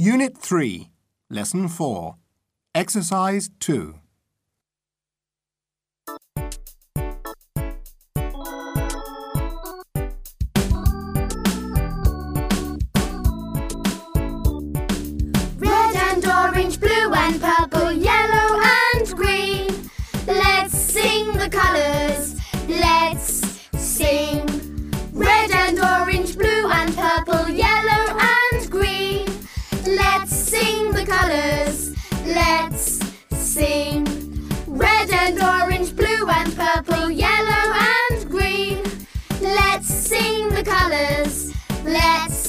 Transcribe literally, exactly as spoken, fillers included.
Unit three, Lesson four, Exercise two. Red and orange, blue and purple, yellow and green. Let's sing the colours, let's sing. Red and orange, blue and purple, yellow and green. Let's sing the colours, let's sing. Red and orange, blue and purple, yellow and green. Let's sing the colours, let's